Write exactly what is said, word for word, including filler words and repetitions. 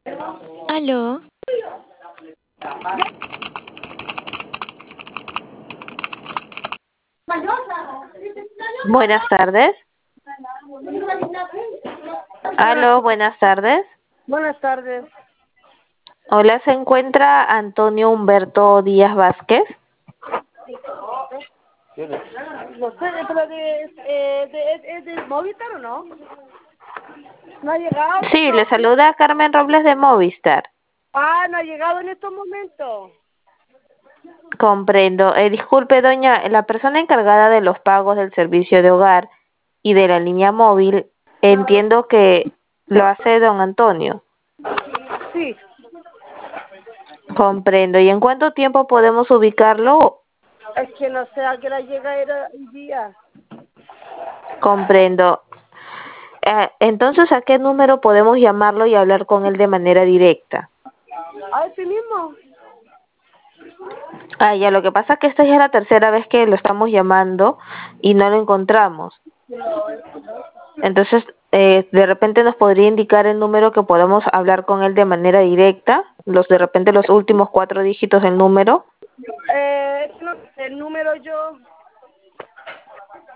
Aló. Buenas tardes. Buenas, Aló, buenas tardes. buenas tardes. Hola, ¿se encuentra Antonio Humberto Díaz Vázquez? No sé, pero de, eh, de, ¿es, es de Movistar o no? No ha llegado. Sí, No. le saluda Carmen Robles de Movistar. Ah, no ha llegado en estos momentos. Comprendo. Eh, disculpe, doña, la persona encargada de los pagos del servicio de hogar y de la línea móvil, entiendo que lo hace don Antonio. Sí. Comprendo. ¿Y en cuánto tiempo podemos ubicarlo? Es que no sé a qué hora llega era el día. Comprendo. Eh, entonces, ¿a qué número podemos llamarlo y hablar con él de manera directa? ¿A este mismo? Ah, ya, lo que pasa es que esta ya es la tercera vez que lo estamos llamando y no lo encontramos. Entonces, eh, de repente nos podría indicar el número que podemos hablar con él de manera directa, los de repente los últimos cuatro dígitos del número. Eh, no sé el número yo.